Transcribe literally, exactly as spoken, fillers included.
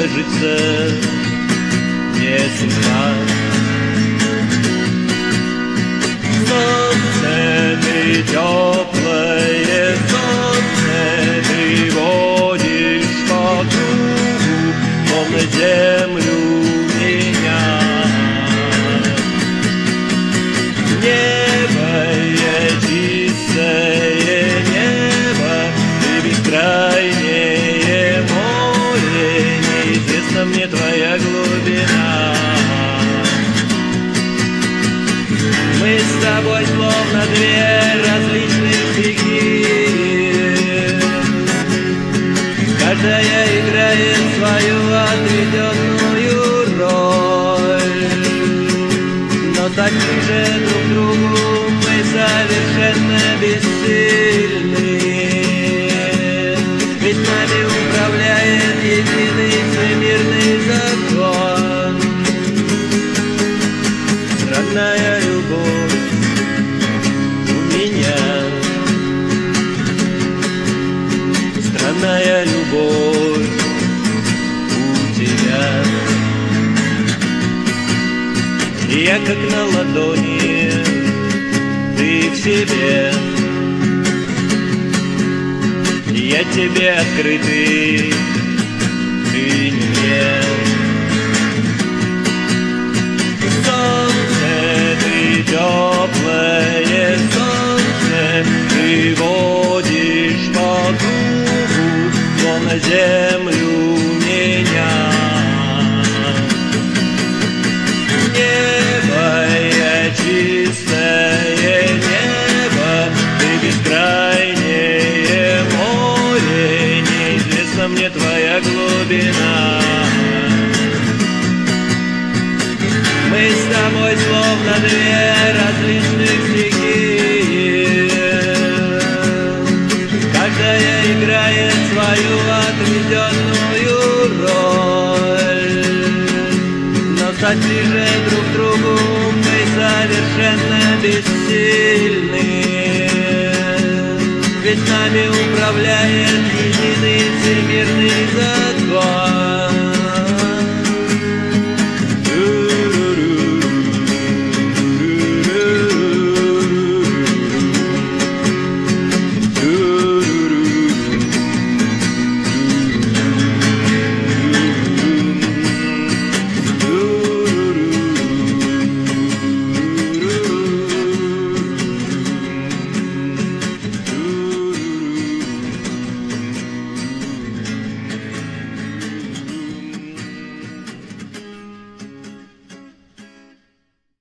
ложится не судьба. Солнце ты теплое, солнце ты водишь по кругу, словно землю меня. Небо чистое небо, ты бескрайнее море, неизвестна мне твоя глубина. Мы с тобой словно две различных стихии, каждая играет свою отведенную роль, но так ближе друг к другу мы совершенно бессильны, ведь нами управляет единый всемирный закон. Странная любовь у меня, странная любовь у тебя. Я как на ладони, ты в себе, я тебе открытый, ты мне. Солнце ты теплое, солнце ты водишь по кругу, словно землю меня. Чистое небо, ты бескрайнее море, неизвестна мне твоя глубина. Мы с тобой словно две различных стихии, каждая играет свою отведенную роль, но стать ближе друг к другу совершенно бессильны, ведь нами управляет единый всемирный закон.